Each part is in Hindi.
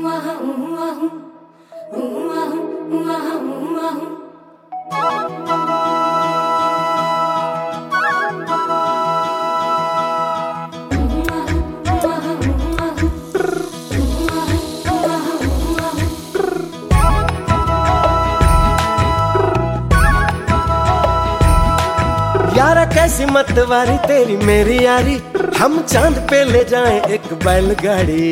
यारा कैसी मतवारी तेरी मेरी यारी, हम चांद पे ले जाएं एक बैलगाड़ी।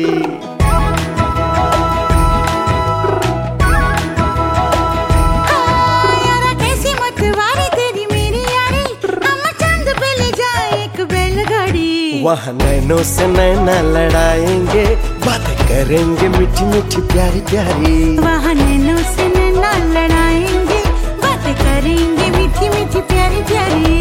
यारा कैसी मतवारी तेरी मेरी यारी, हम चांद पे ले जाएं एक बैलगाड़ी। वहाँ नैनों से नैना लड़ाएंगे, बातें करेंगे मीठी मीठी प्यारी प्यारी। वहाँ नैनों से नैना लड़ाएंगे, बातें करेंगे मीठी मीठी प्यारी प्यारी।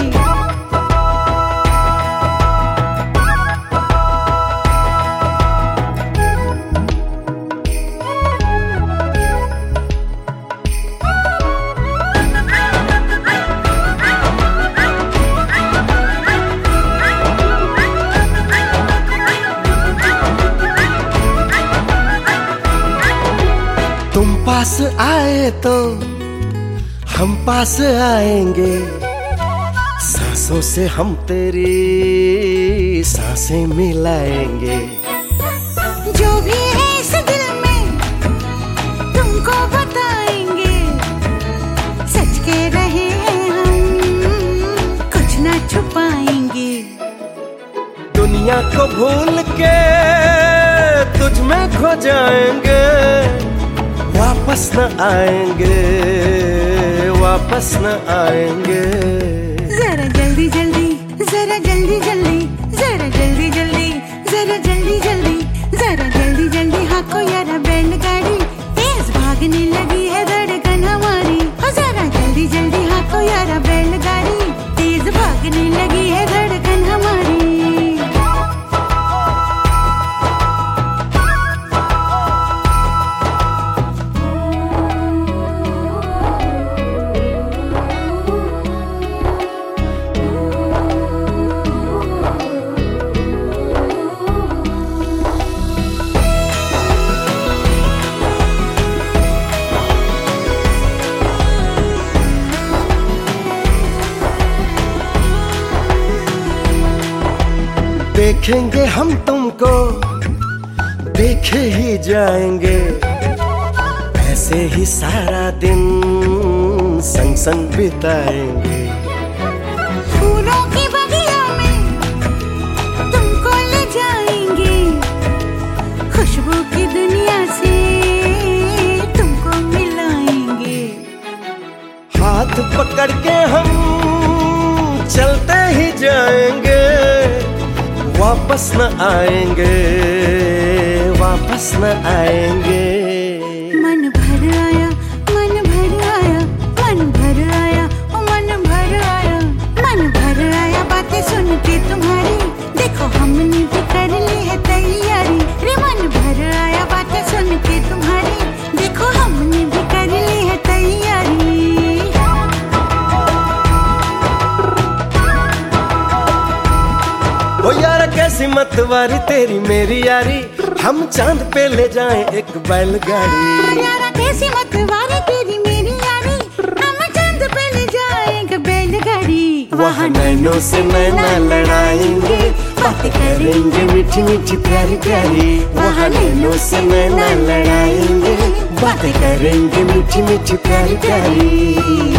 तुम पास आए तो हम पास आएंगे, सांसों से हम तेरी सांसें मिलाएंगे। जो भी है इस दिल में तुमको बताएंगे, सच के रहे हम कुछ ना छुपाएंगे। दुनिया को भूल के तुझ में खो जाएंगे, वापस न आएंगे, वापस न आएंगे। जरा जल्दी जल्दी, जरा जल्दी जल्दी, जरा जल्दी जल्दी, जरा जल्दी जल्दी, जरा जल्दी जल्दी हाको यारा बैलगाड़ी, तेज भागने लगी है धड़कन हमारी। हो जरा जल्दी जल्दी हाको यारा बैलगाड़ी, तेज भागने लगी है धड़कन हमारी। देखेंगे हम तुमको, देखे ही जाएंगे, ऐसे ही सारा दिन संग संग बिताएंगे। फूलों की बगिया में तुमको ले जाएंगे, खुशबू की दुनिया से तुमको मिलाएंगे। हाथ पकड़ के हम चलते ही जाएंगे, वापस न आएंगे, वापस न आएंगे। मन भर आया, मन भर आया, मन भर आया, ओ मन भर आया, मन भर आया बातें सुन के तुम्हारी। देखो हमने भी कर ली है तैयारी, रे मन भर आया बातें सुन के तुम्हारी। देखो हमने भी कर ली है तैयारी। ओ यारा कैसी मतवारी तेरी मेरी यारी, हम चांद पे ले जाएं एक बैलगाड़ी। यारा कैसी मतवारी तेरी मेरी यारी, हम चांद पे ले जाएं एक बैलगाड़ी। वहाँ नैनों से नैना लड़ाएंगे, बातें करेंगे मीठी मीठी प्यारी प्यारी। वहाँ नैनों से नैना लड़ाएंगे, बातें करेंगे मीठी मीठी प्यारी प्यारी।